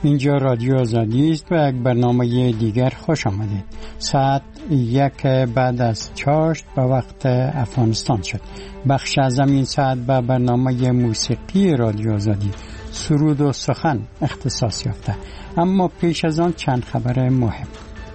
اینجا رادیو آزادی است و یک برنامه دیگر خوش آمدید. ساعت 1 بعد از چاشت به وقت افغانستان شد. بخش از این ساعت به برنامه موسیقی رادیو آزادی سرود و سخن اختصاص یافته. اما پیش از آن چند خبر مهم.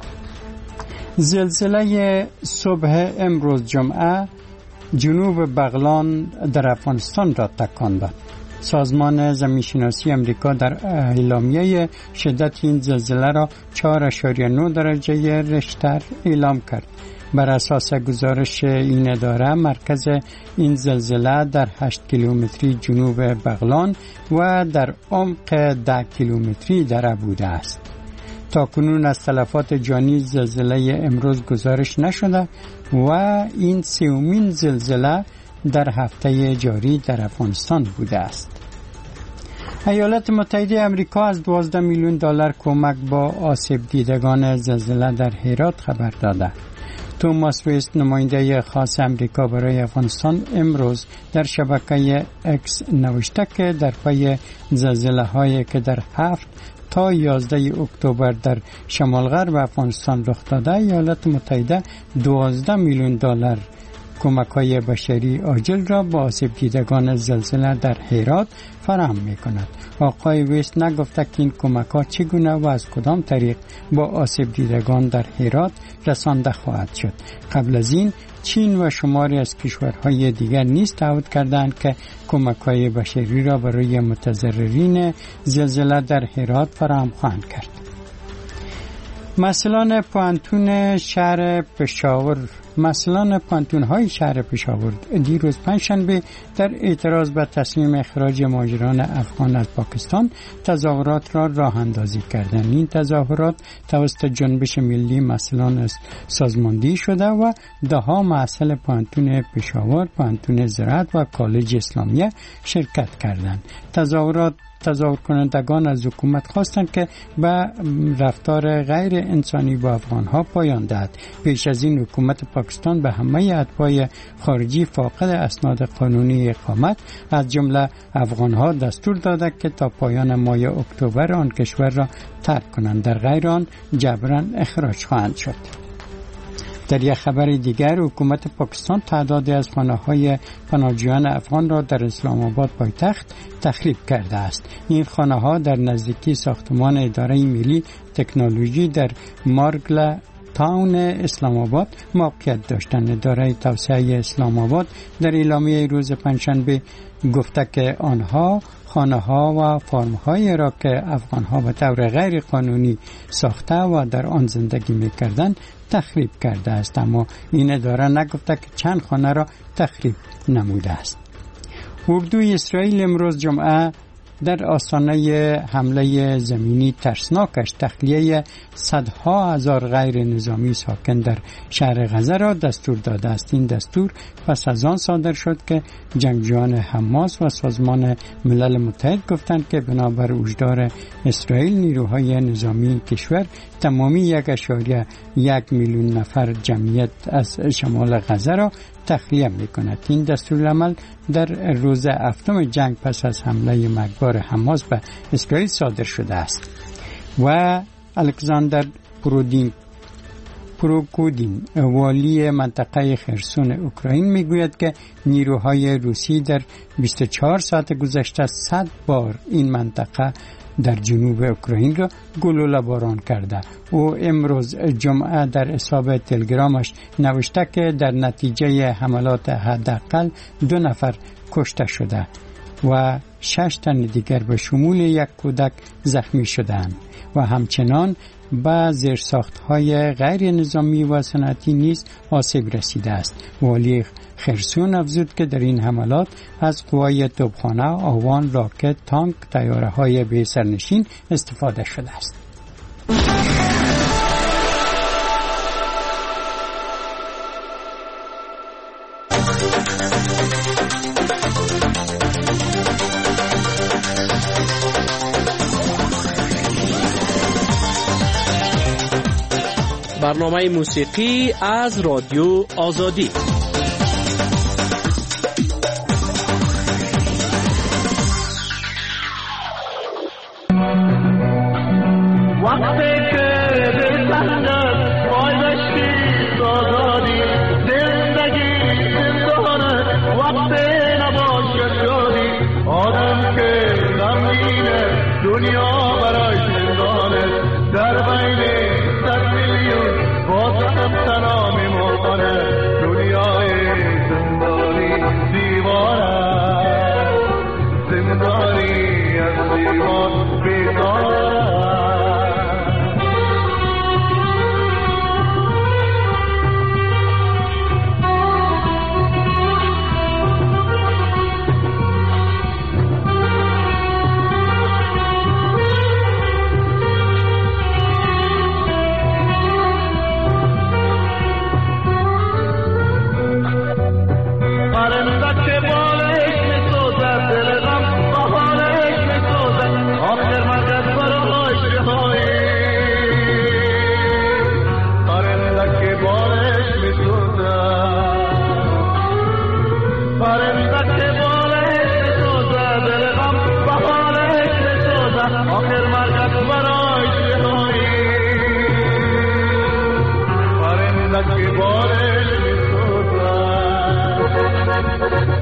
زلزله صبح امروز جمعه جنوب بغلان در افغانستان را تکان داد. سازمان زمینشناسی امریکا در اعلامیه شدت این زلزله را 4.9 درجه ریشتر اعلام کرد. بر اساس گزارش این اداره مرکز این زلزله در 8 کیلومتری جنوب بغلان و در عمق 10 کیلومتری در بوده است. تاکنون از تلفات جانی زلزله امروز گزارش نشده و این سومین زلزله در هفته جاری در افغانستان بوده است. ایالات متحده آمریکا از 12 میلیون دلار کمک با آسیب دیدگان زلزله در هرات خبر داده. توماس ویست نماینده خاص امریکا برای افغانستان امروز در شبکه اکس نوشته که در پی زلزله هایی که در 7 تا 11 اکتبر در شمال غرب افغانستان رخ داده، ایالات متحده 12 میلیون دلار کمک‌های بشری عاجل را با آسیب دیدگان زلزله در هرات فراهم می‌کند. آقای ویست نگفته که این کمک‌ها چگونه و از کدام طریق با آسیب دیدگان در هرات رسانده خواهد شد. قبل از این چین و شماری از کشورهای دیگر نیز تعهد کردند که کمک‌های بشری را برای متضررین زلزله در هرات فراهم خواهند کرد. مسئولان پانتون‌های شهر پشاور دیروز پنجشنبه در اعتراض به تصمیم اخراج مهاجران افغان از پاکستان تظاهرات را راه اندازی کردند. این تظاهرات توسط جنبش ملی مسئولان سازماندهی شده و دهها مسئول پانتون پشاور، پانتون زراعت و کالج اسلامیه شرکت کردند. تظاهر کنندگان از حکومت خواستند که به رفتار غیر انسانی با افغانها پایان دهد. پیش از این حکومت پاکستان به همه اتباع خارجی فاقد اسناد قانونی اقامت از جمله افغانها دستور داده که تا پایان ماه اکتبر آن کشور را ترک کنند، در غیر آن جبراً اخراج خواهند شد. در یک خبر دیگر حکومت پاکستان تعدادی از خانه‌های پناهجویان افغان را در اسلام آباد پایتخت تخریب کرده است. این خانه‌ها در نزدیکی ساختمان اداره ملی تکنولوژی در مارگل تاون اسلام آباد موقعیت داشتند. اداره توسعه اسلام آباد در اعلامیه روز پنجشنبه گفته که آنها خانه‌ها و فارم‌هایی را که افغان‌ها به طور غیر قانونی ساخته و در آن زندگی می‌کردند تخریب کرده است، اما این اداره نگفته که چند خانه را تخریب نموده است. اردوی اسرائیل امروز جمعه در آستانه حمله زمینی ترسناکش تخلیه صدها هزار غیر نظامی ساکن در شهر غزه را دستور داده است. این دستور پس از آن صادر شد که جنگجویان حماس و سازمان ملل متحد گفتند که بنابر هشدار اسرائیل نیروهای نظامی کشور تمامی 1.1 میلیون نفر جمعیت از شمال غزه را تخلیه می‌کند. این دستورالعمل در روز هفتم جنگ پس از حمله مرگبار حماس به اسرائیل صادر شده است. و الکساندر پروکودین والی منطقه خرسون اوکراین میگوید که نیروهای روسی در 24 ساعت گذشته 100 بار این منطقه در جنوب اوکراین را گلوله باران کرده. او امروز جمعه در حساب تلگرامش نوشته که در نتیجه حملات حداقل 2 نفر کشته شده و 6 تن دیگر به شمول 1 کودک زخمی شدند و همچنان به زیرساخت‌های غیر نظامی و صنعتی نیز آسیب رسیده است. والی خرسون افزود که در این حملات از قوای توپخانه، آوان، راکت، تانک، طیاره‌های بی سرنشین استفاده شده است. برنامه موسیقی از رادیو آزادی.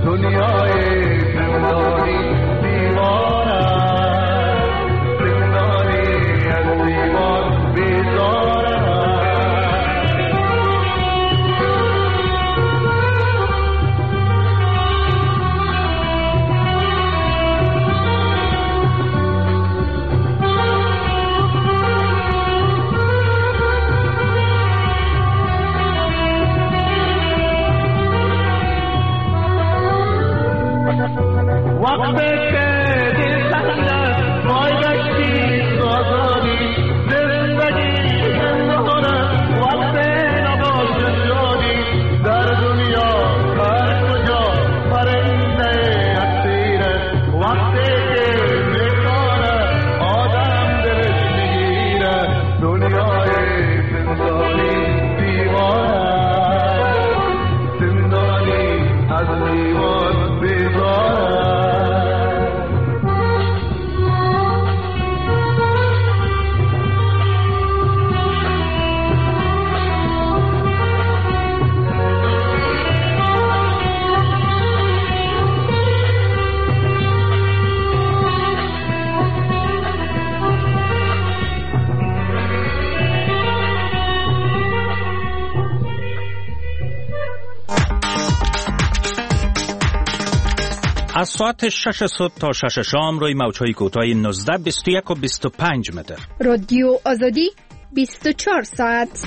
از ساعت 6 صبح تا 6 شام روی موج‌های کوتاه 19 21 و 25 متر. رادیو آزادی 24 ساعت.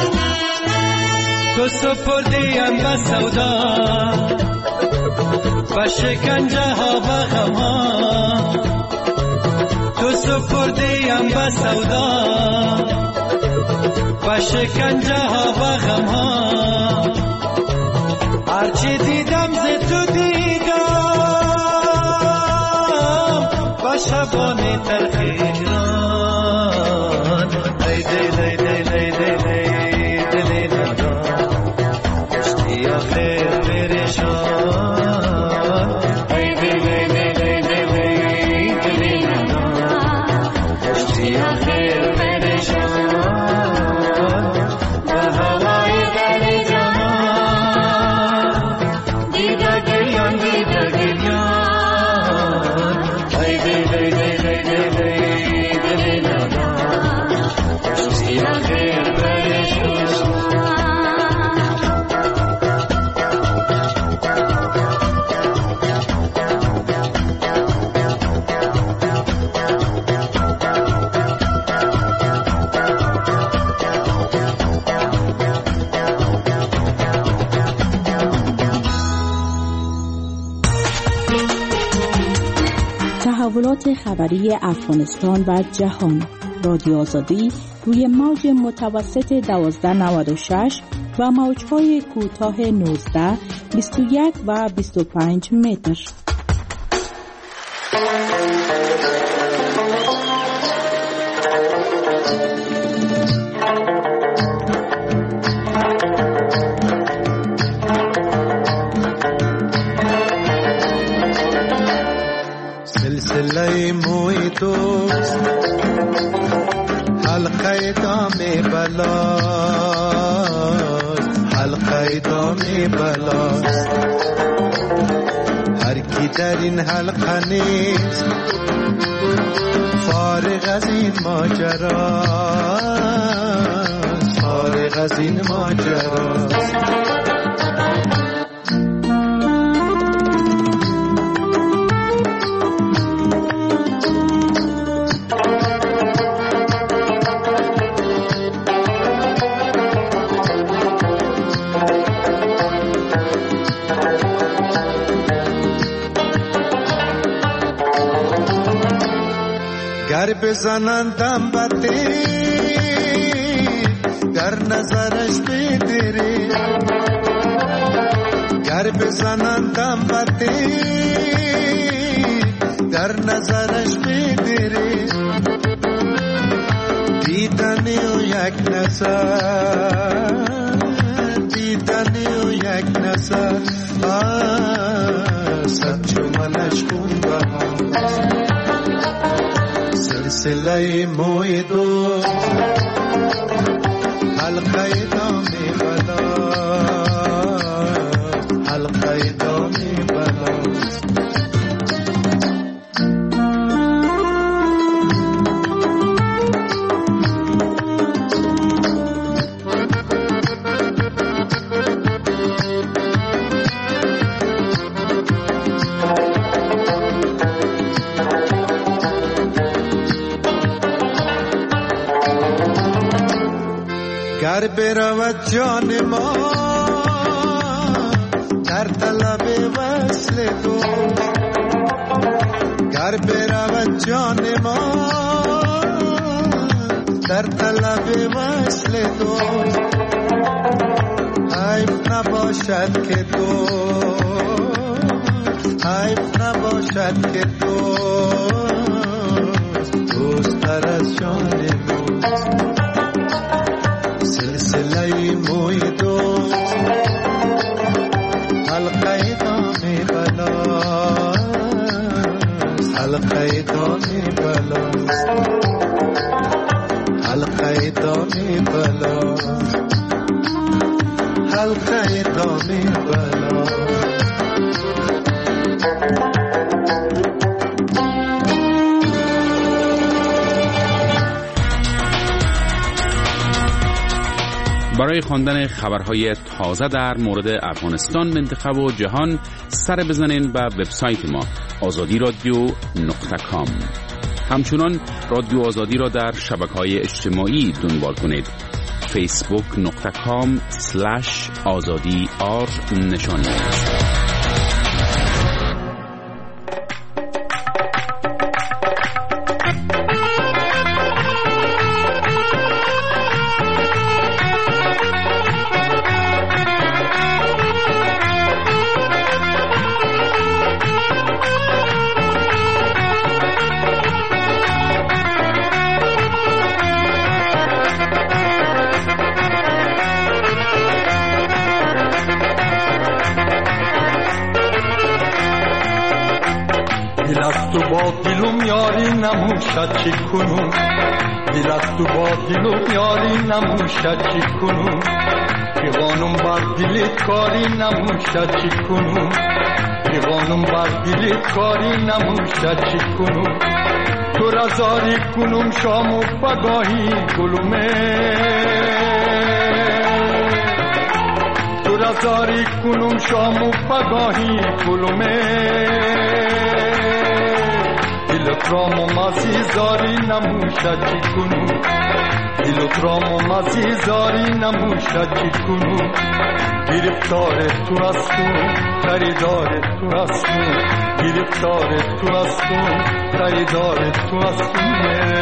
سپردیم به سودا و شکنجه ها و غم ها، تو سپردیم به سودا و شکنجه ها و غم ها. هرچی دیدم ز تو دیدم و شبانه تلخ ایران. لی لی لی لی لی لی لی لی نادان، کشتی آخر پریشان. لی لی لی لی لی لی لی لی نادان، کشتی آخر پریشان. به هوای دل جهان دیده گریان دیده گریان. لی لی لی لی لی لی لی لی نادان، کشتی آخر پریشان. تحولات خبری افغانستان و جهان. رادیو آزادی روی موج متوسط 1296 و موج‌های کوتاه 19، 21 و 25 متر. سلسله موی دوست، حلقه دام بلاست، حلقه دام بلاست. هر کی در این حلقه نیست فارغ از این ماجراست، فارغ از این ماجراست. گر بزنندم بطی گر نظرش بیدری، گر بزنندم بطی گر نظرش بیدری. دیدنی و یک نظر، دیدنی و یک نظر، صد چومنش کن بهاست. سلسله موی دوست، حلقه دام بلاست، حلقه دام بلاست. گر برود جان ما در طلب وصل تو، گر برود جان ما در طلب وصل تو. حیف نباشد که تو، حیف نباشد که تو دوست تر از جان ماست. سلسله موی دوست، حلقه دام بلاست، حلقه دام بلاست، حلقه دام بلاست، حلقه دام بلاست. برای خواندن خبرهای تازه در مورد افغانستان، منطقه و جهان سر بزنین به وبسایت ما azadi.radio.com. همچنان رادیو آزادی را در شبکه‌های اجتماعی دنبال کنید. facebook.com/azadi نشانی است. دل از تو با دلم یاری نموشد چی کنم دل از تو با دلم یاری نموشد چی کنم پیغانم بر دلت کاری نموشد چی کنم پیغانم بر دلت کاری نموشد چی کنم تو را زاری کنم شام و پگاهی گلومه تو را زاری کنم شام و پگاهی گلومه دلت را ممازی زاری نموشد چی کنم دلت را ممازی زاری نموشد چی کنم گرفتار تو هستم خریدار تو هستم گرفتار تو هستم خریدار تو هستم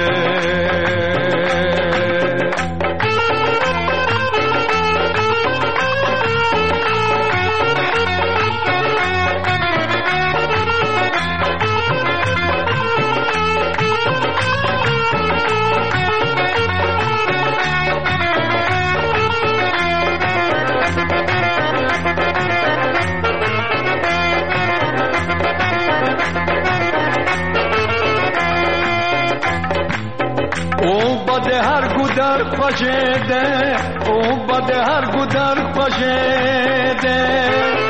در خوشیده او بده هر گو در خوشیده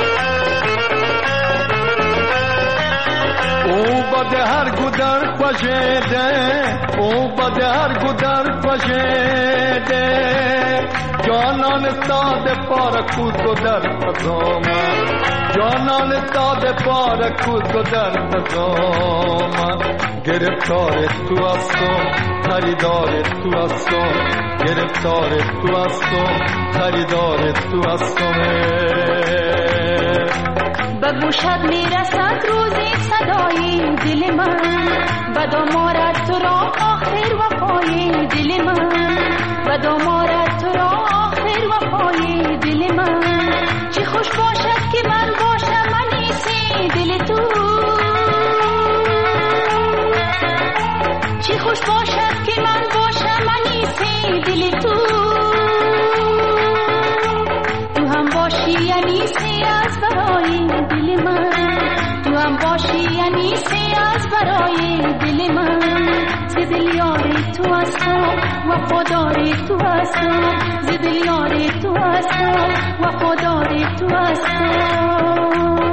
او بده هر گو در خوشیده او بده هر گو در خوشیده جانان استاد پار کود و در خزام جانان استاد پار کود و در خزام گرفتار تو هستم خریدار تو هستم گرفتار تو هستم خریدار تو هستم به گوشت میرسد روزی صدای دل من به دامارت تو را آخر وفای دل من به دامارت تو را آخر وفای دل من چه خوش باشد که من باشم انیسی دل تو چه خوش باشد که من باشم انیسی دل تو تو هم باشی انیسی از برای دل من تو هم باشی انیسی از برای دل من ز دل یار تو هستم وفادار تو هستم ز دل یار تو هستم وفادار تو هستم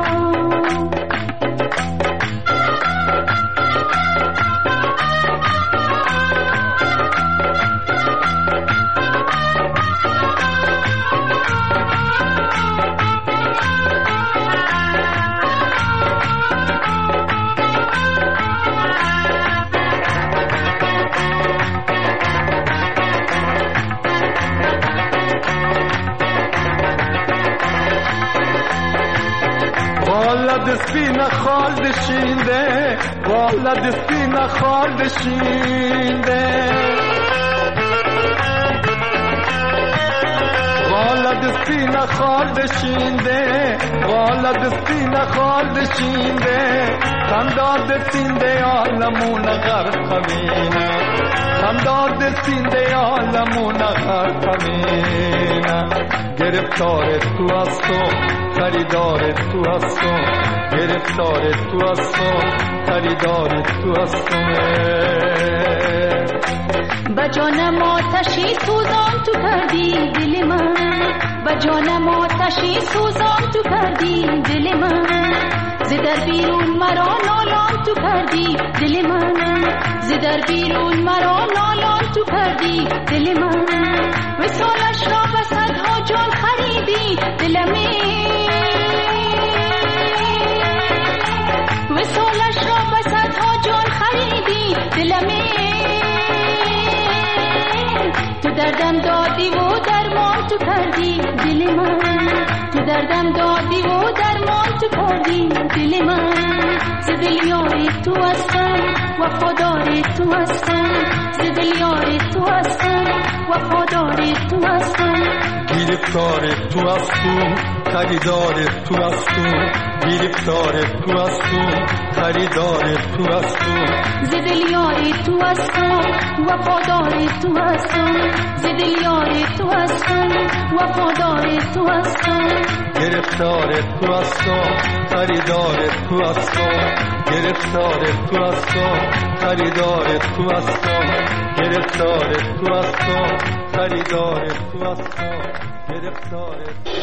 دستی نخالد شینده والا دستی نخالد شینده والا دستی نخالد شینده والا دستی نخالد شینده خنداد سینده عالمون غرقمینه خنداد سینده عالمون غرقمینه گرفتار تو هستم خریدار تو هستم گرفتار تو هستم خریدار تو هستم به جانم آتشی سوزان تو کردی دل من به جانم آتشی سوزان تو کردی دل من ز در بیرون مرا نالان تو کردی دل من ز در بیرون مرا نالان تو کردی دل من وصالش را به صدها جان خریدی دلمی وصالش را به صدها جان خریدی دلمی تو دردم دادی و درمان تو کردی دل من تو دردم دادی و درمان تو کردی دل من ز دل یار تو هستم وفادار تو هستم ز دل یار تو هستم وفادار تو هستم گرفتار تو هستم خریدار تو هستم گرفتار تو هستم خریدار تو هستم ز دل یار تو هستم وفادار تو هستم ز دل یار تو هستم وفادار تو هستم گرفتار تو هستم خریدار تو هستم گرفتار تو هستم خریدار تو هستم گرفتار تو هستم خریدار تو هستم گرفتار.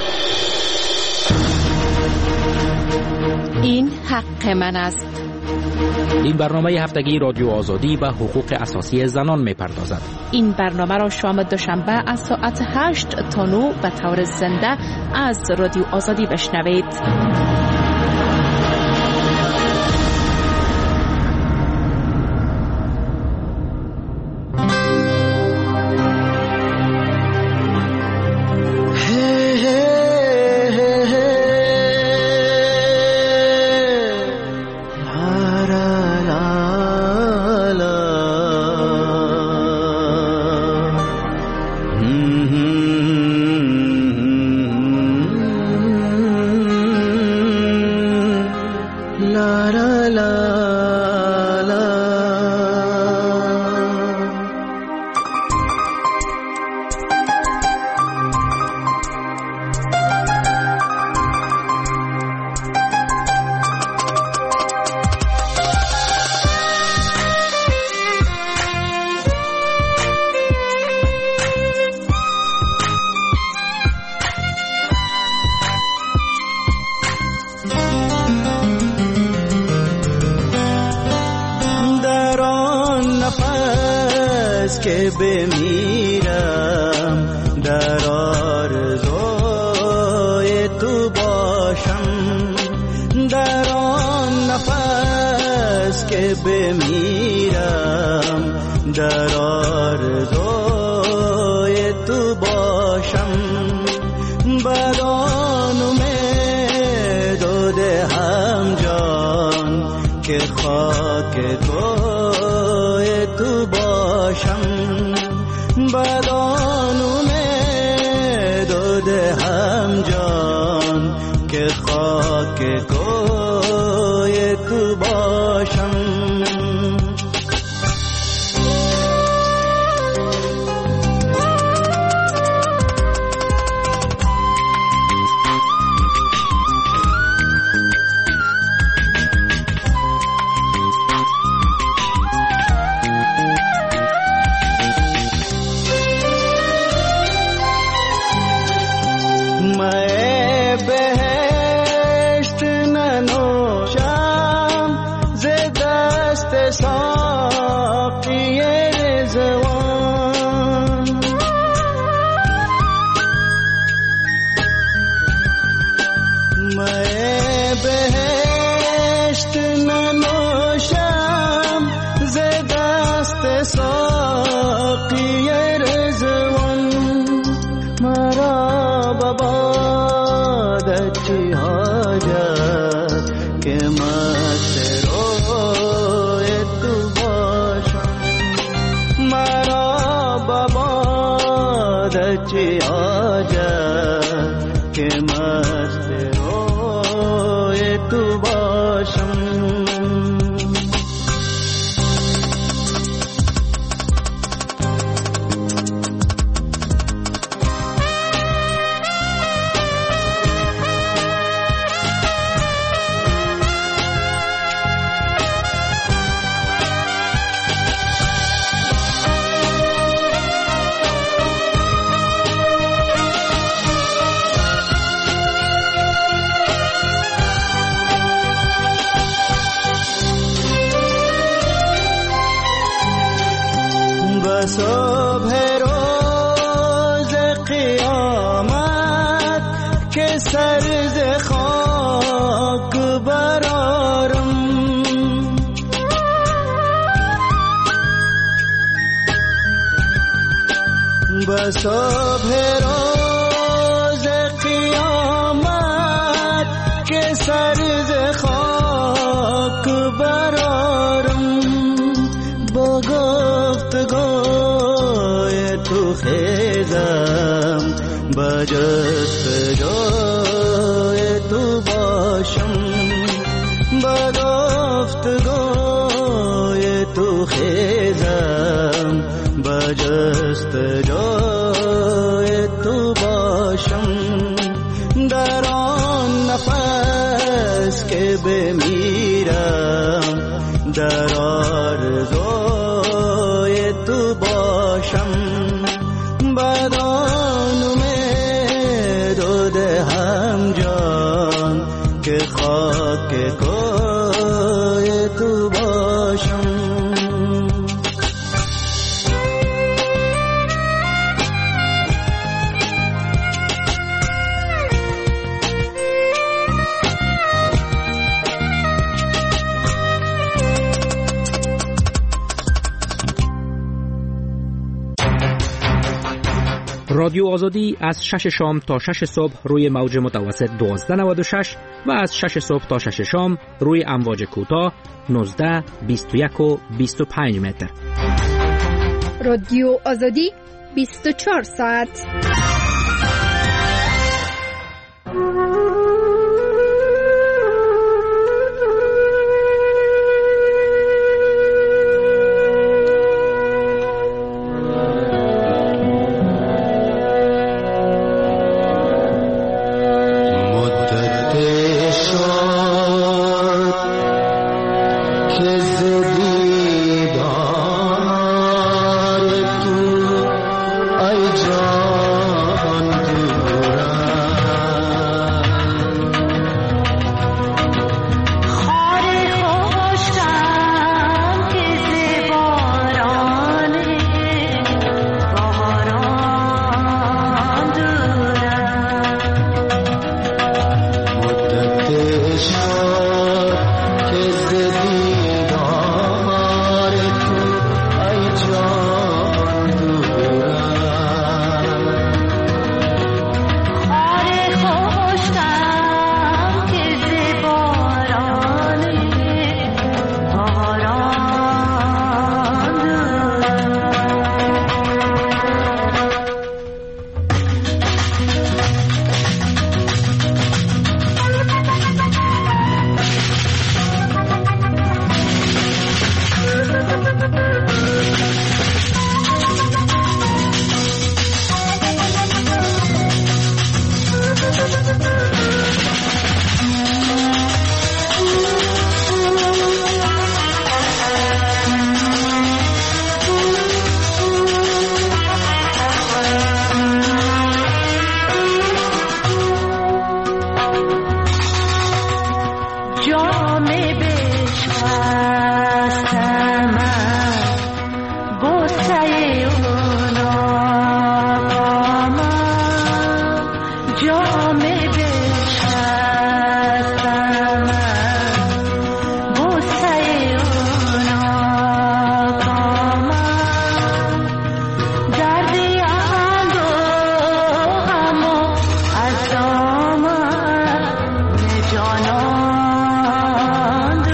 این حق من است. این برنامه هفتگی رادیو آزادی و حقوق اساسی زنان می‌پردازد. این برنامه را شام دوشنبه از ساعت 8 تا 9 به طور زنده از رادیو آزادی بشنوید. که بمیرم در آرزوی تو باشم، در آن نفس که بمیرم در آرزوی تو باشم، بدان امید و دهم جان که خاک کوی تو باشم، بدان امید و دهم جان که خاک کوی تو باشم. صبح روز قیامت که سر ز خاک برارم، به صبح روز قیامت که سر ز خاک برارم، با گفتگوی تو خیزم با جستجوی تو باشم، با گفتگوی تو خیزم با جستجوی تو باشم، در نفس که بمیرم در آرزوی تو باشم بدان امید و دهم جان که خاک کوی تو باشم. رادیو آزادی از 6 شام تا 6 صبح روی موج متوسط 1296 و از 6 صبح تا 6 شام روی امواج کوتاه 19، 21 و 25 متر. رادیو آزادی 24 ساعت. جانان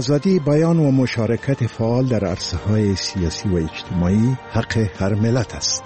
آزادی بیان و مشارکت فعال در عرصه‌های سیاسی و اجتماعی حق هر ملت است.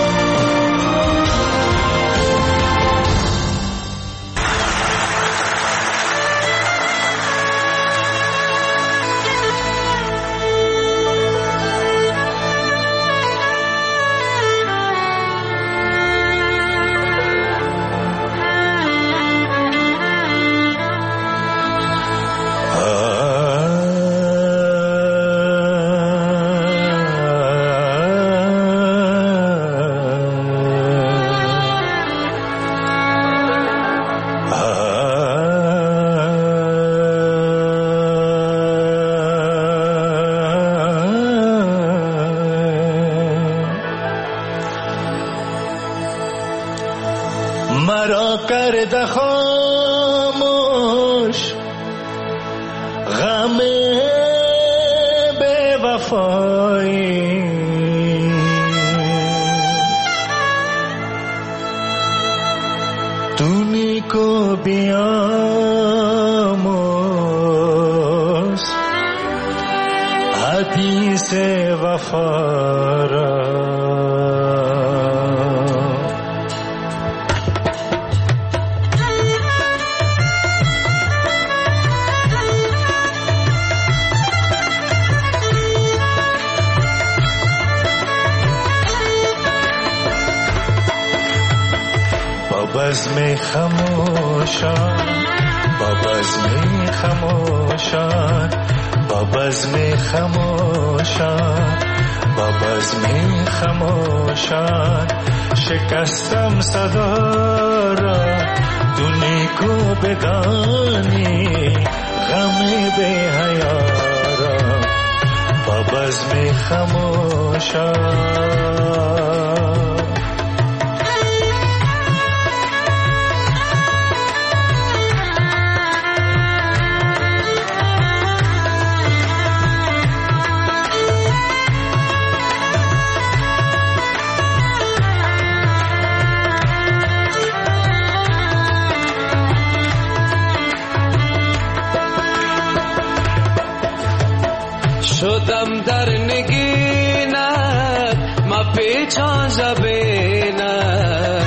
مرا کرده خاموش غم بے وفایی، تونی کو بیاموز حدیث وفا را. بزم خموشان، با بزم خموشان، با بزم خموشان، با بزم خموشان، شکستم صدا را تو نیکو بدانی غم بی حیا را. با بزم خموشان شدم در نگینت ما پیچان زبینت،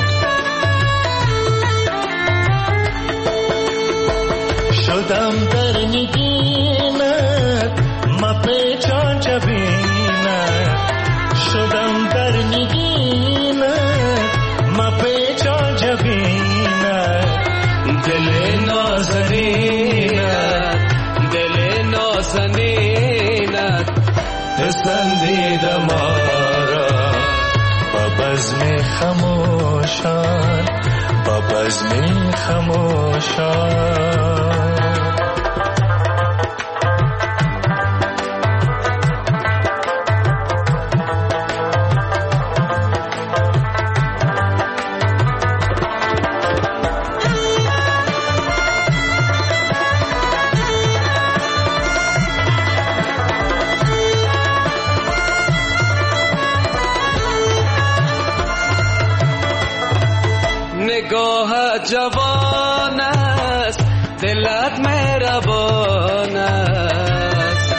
شدم در نگینت ما پیچان زبینت، شدم در نگینت ما پیچان زبینت. دل نازنینت، دل نازنینت پسندید ما را. با بزم خموشان، با بزم خموشان، نگاه جوان است، دلت مهربان است.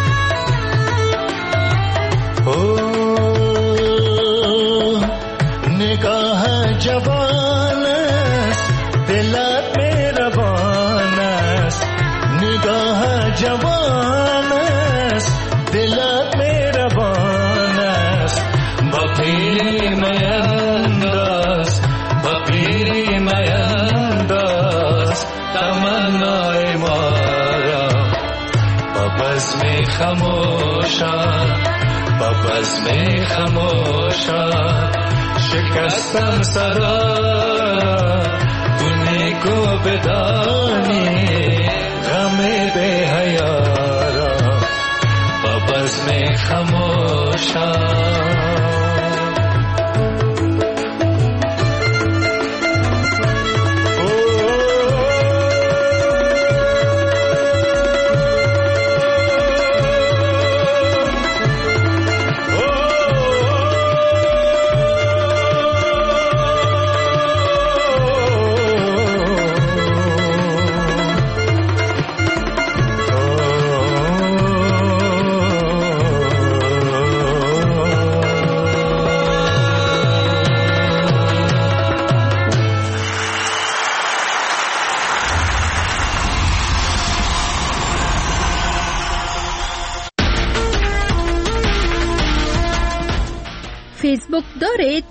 نگاه جوان است، دلت مهربان است. نگاه جوان است، دلت مهربان است. با پیری مینداز، با پیری مینداز تمنای ما را. با بزم خموشان، با بزم خموشان، شکستم صدا تو نیکو بدانی غم بی حیا را. با بزم خموشان فیسبوک دارید؟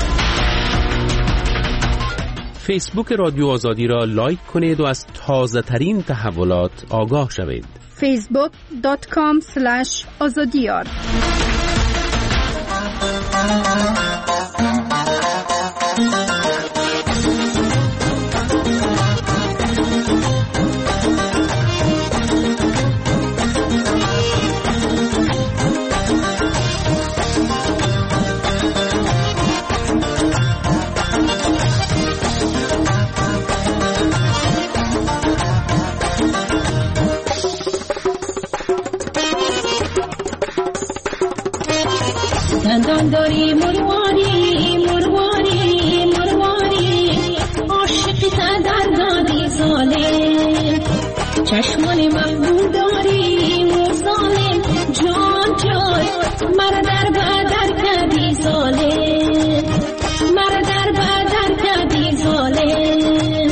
فیسبوک رادیو آزادی را لایک کنید و از تازه ترین تحولات آگاه شوید. facebook.com/azadiyar دندان داری مرواری مرواری مرواری عاشقی تا در دادی ظالم چشمان محبوب داری ظالم جان جان مرا در بدر کردی ظالم مرا در بدر کردی ظالم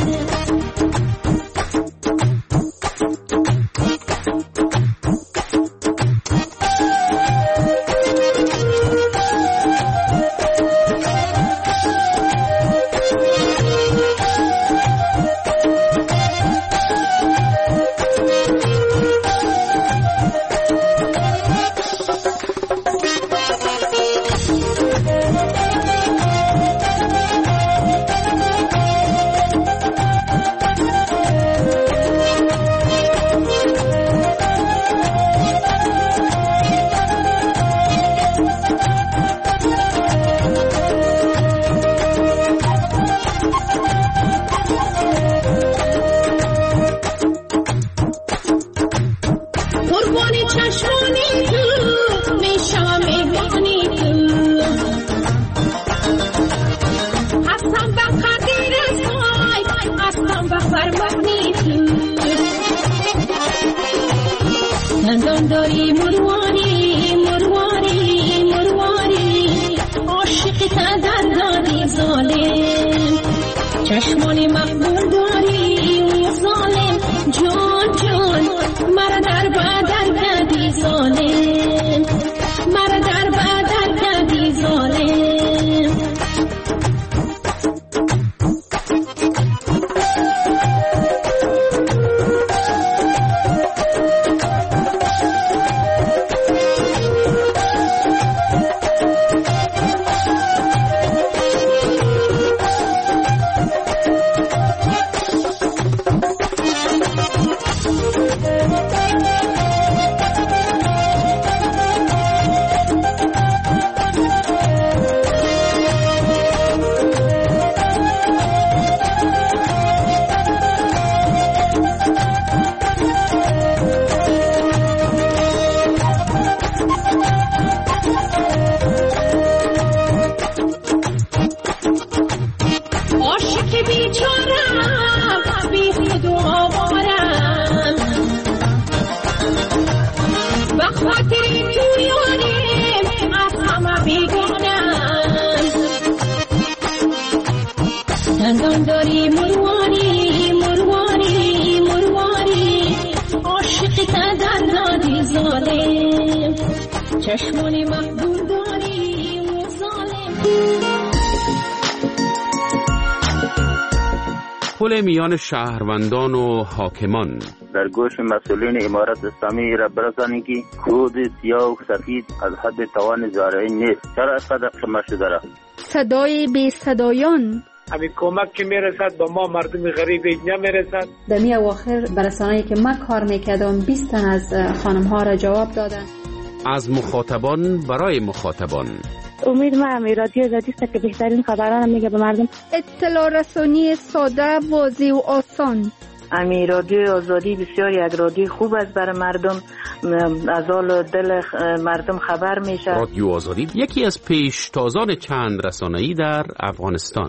دندان داری مرواری مرواری مرواری عاشقی تا در دادی ظالم چشمان مقبول داری ظالم جان جان مرا در بدر کردی ظالم مرا در بدر کردی ظالم دندان داری مرواری مرواری مرواری عاشقی تا در دادی ظالم چشمان محبوب داری ظالم پل میان شهروندان و حاکمان در گوش مسئولین امارت اسلامی را برسانید که خود سیاه و سفید از حد توان زارعی نیست. چرا اینقدر خمه شده را؟ صدای بی صدایان همین کمک که میرسد با ما مردم غریب اینجا میرسد. در می اواخر برسانه‌ای که من کار میکردم 20 تن از خانم ها را جواب دادن. از مخاطبان برای مخاطبان. امید من رادیو آزادی است که بهترین خبران میگه به مردم. اطلاع رسانی ساده، واضح و آسان. امی رادیو آزادی بسیار یک رادیو خوب است برای مردم، از حال دل مردم خبر میشه. رادیو آزادی یکی از پیشتازان چند رسانه‌ای در افغانستان.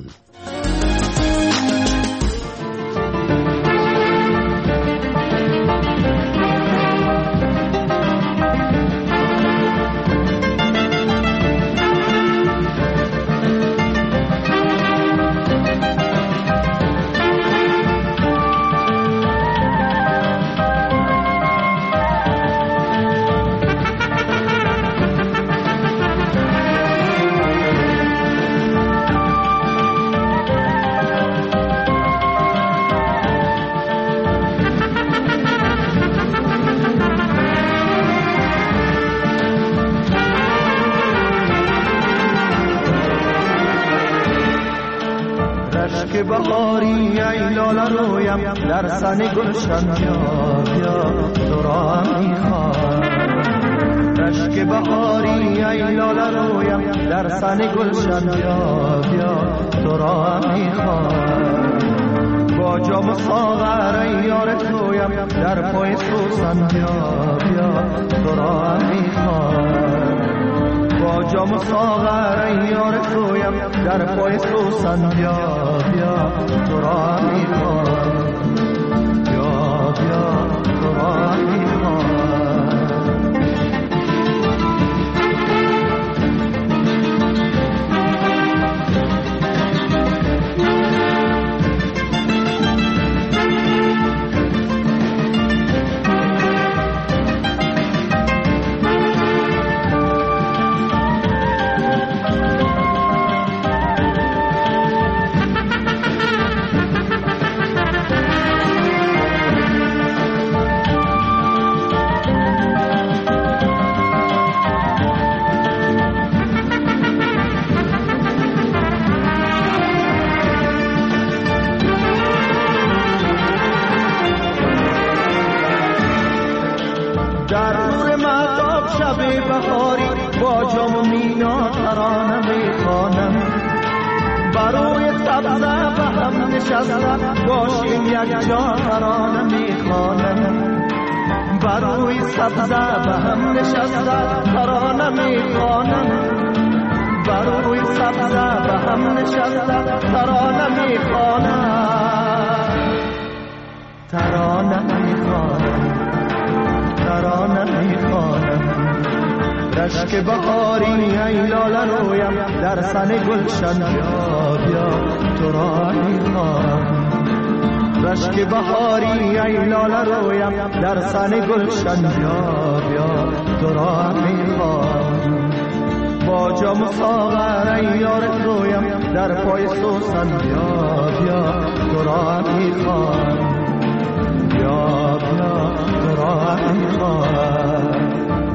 بهاری ای لاله رویم در سن گلشن بیا بیا تو را هم میخوام رشک بهاری ای لاله رویم در سن گلشن بیا بیا تو را هم میخوام با جام ساغر ای یار تویم در پای سوسن بیا بیا تو را هم میخوام با جام ساغر ای یار تویم در پای سوسن بیا بیا تو را هم میخوام بیا بیا تو را هم میخوام باشیم یک جا ترانه میخوانم بروی سبزه به هم نشسته ترانه میخوانم بروی سبزه به هم نشسته ترانه میخوانم ترانه میخوانم ترانه میخوانم رشک بهاری ای لاله رویم در سن گلشن بیا بیا تو را میخوام رشک بهاری ای لاله رویم در سن گلشن بیا بیا تو را میخوام با جام ساغر ای یار تویم در پای سوسن بیا بیا تو را میخوام بیا بیا تو را میخوام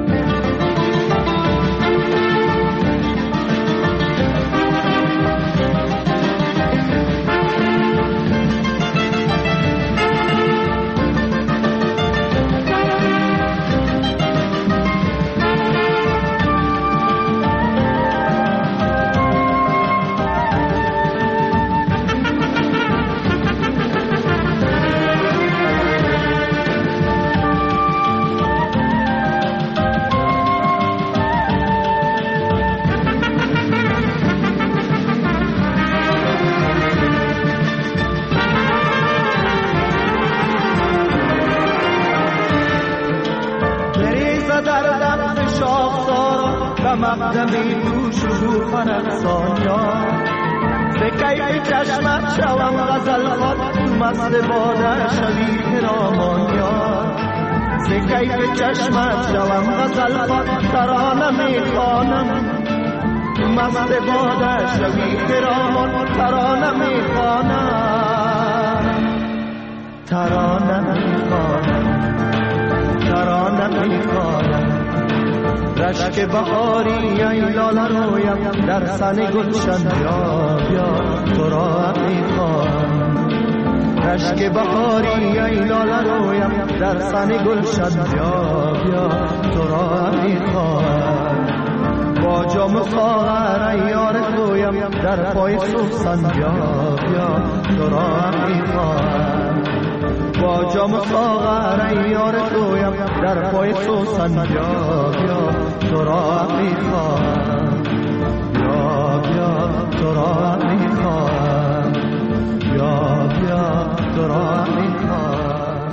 مقدمی تو شکوفن افسانیان به کیف چشمت شوم غزل خواد تو مست باده شوی پیرامانیان به کیف چشمت شوم غزل خواد ترانه میخوانم تو مست باده شوی پیرامان ترانه میخوانم ترانه میخوانم ترانه میخوانم رشک بهاری ای لاله رویم در سن گلشن بیا بیا تو را میخوام رشک بهاری ای لاله رویم در سن گلشن بیا بیا تو را میخوام با جام ساغر ای یار تویم در پای سوسن بیا بیا تو را میخوام با جام ساغر ای یار تویم در پای سوسن بیا بیا تو را میخوام بیا بیا تو را میخوام بیا بیا تو را میخوام.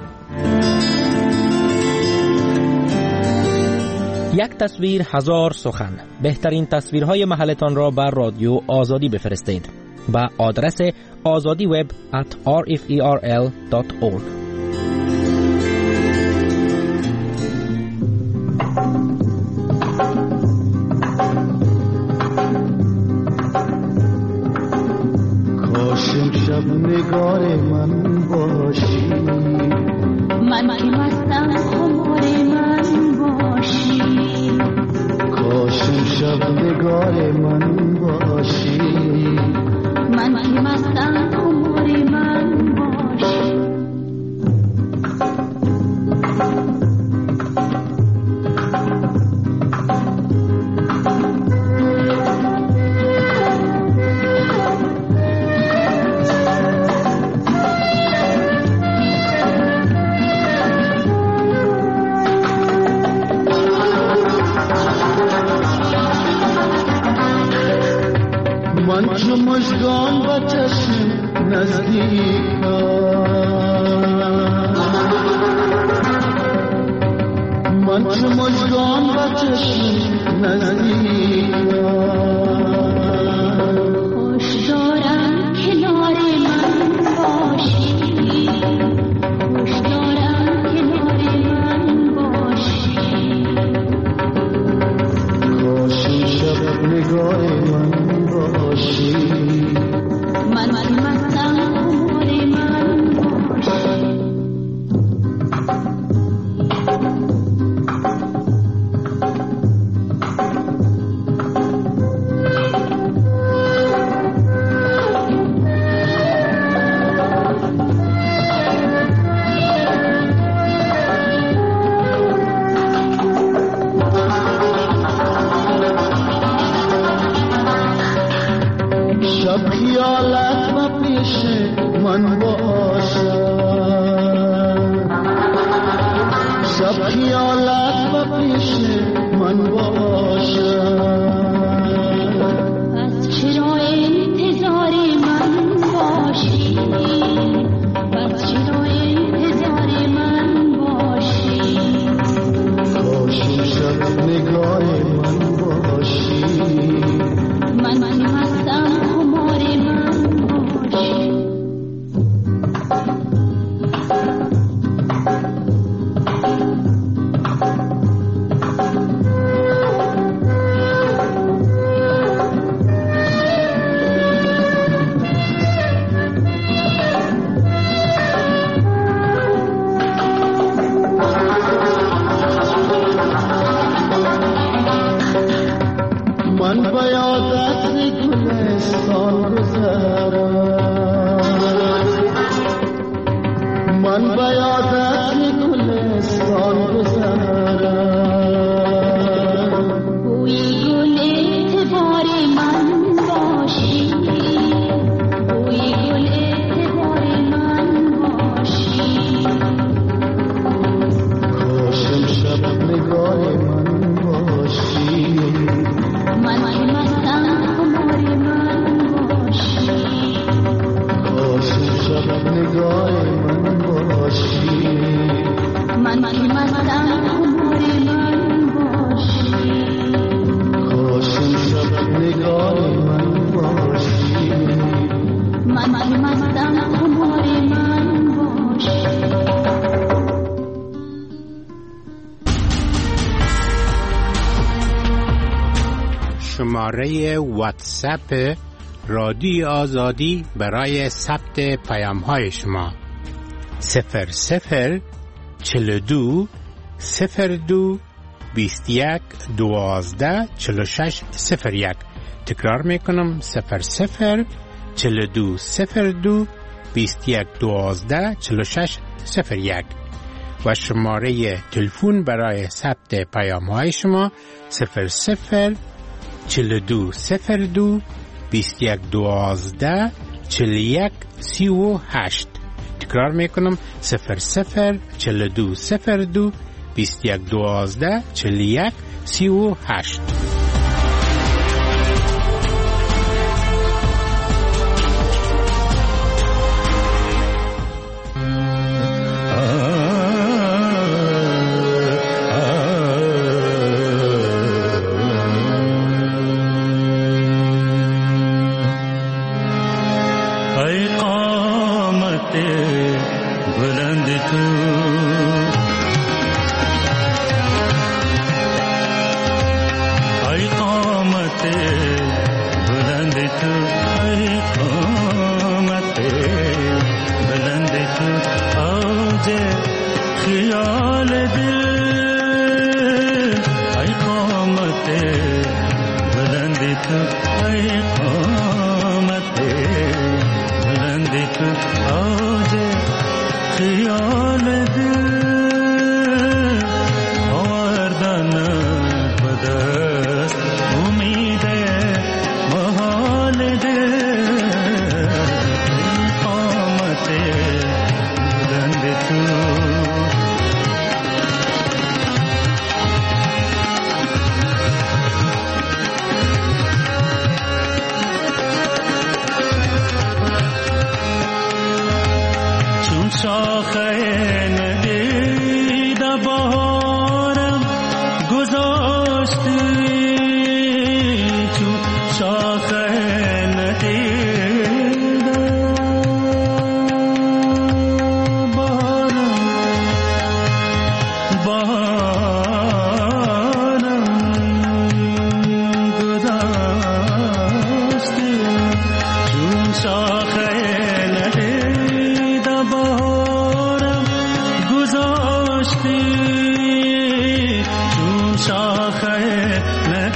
یک تصویر هزار سخن. بهترین تصویرهای محلتان را بر رادیو آزادی بفرستید با آدرس azadiweb@rferl.org. کاش امشب نگار من باشی من که مستم خمار من باشی کاش امشب نگار من باشی من که مستم من چو مژگان با چشم نزدیکم، من چو مژگان با چشم نزدیکم. خوش دارم کنار من باشی، خوش دارم کنار من باشی. خوش شب نگاه من باشی، من مستم خمار من باشی. شب خیالت و پیش من باشد، شب خیالت و پیش من باشد. پس چرا انتظار من باشی، پس چرا انتظار من باشی. خوش شب نگاه من باشی، من مستم خمار من باشی. من بیادت گلستان گذرم، من بیادت گلستان گذرم. بوی گل اعتبار من باشی، بوی گل اعتبار من باشی. خوشم شب نگاه من باشی، من مستم خمار من باشی. خوشم شب نگاه من باشی، من مستم خمار من باشی. خوشم شب نگاه من باشی، من مستم خمار من باشی. شماره واتساپ رادیو آزادی برای ثبت پیام‌های شما 0042 02 21 12 46 01. تکرار میکنم 0042 02 21 12 46 01. و شماره تلفن برای ثبت پیام‌های شما 42 02 21 12 41 38. تکرار میکنم 42 02 21 12 41 38.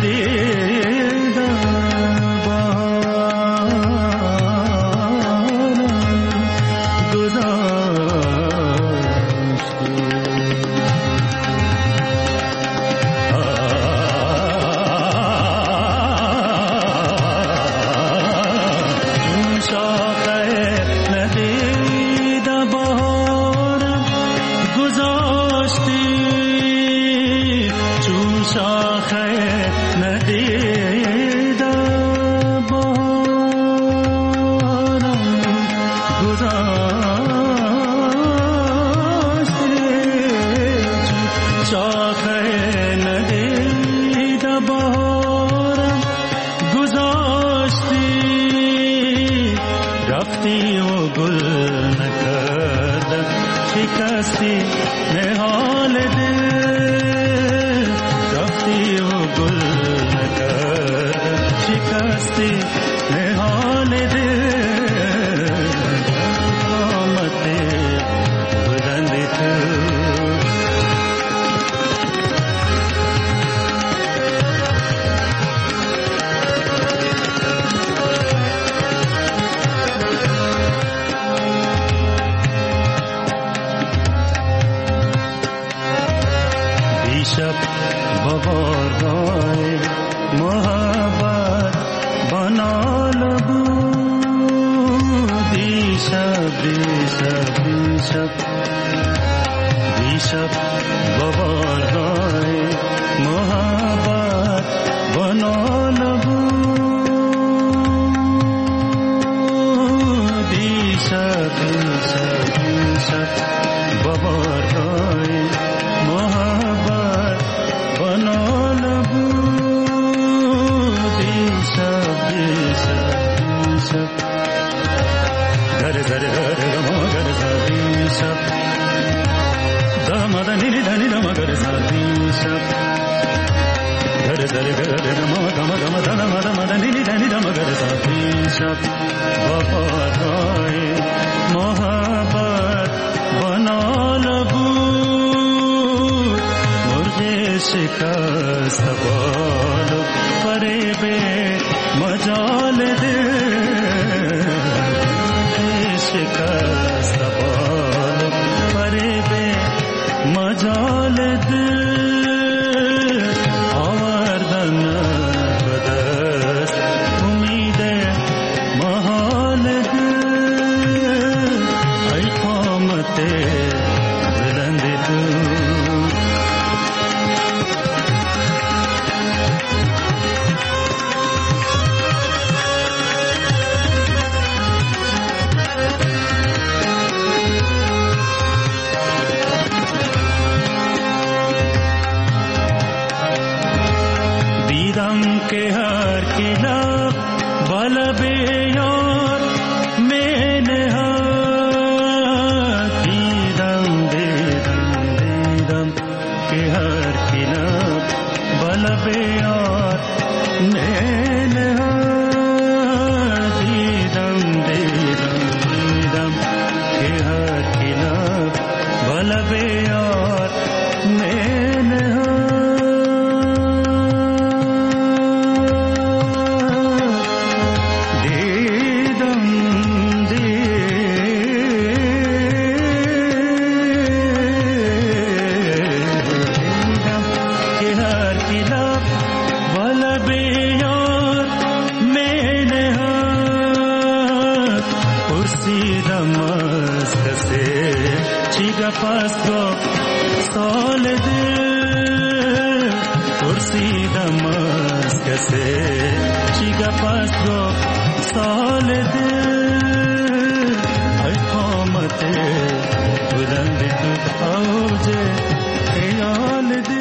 बुलंद तू आओ जे ख्याल दे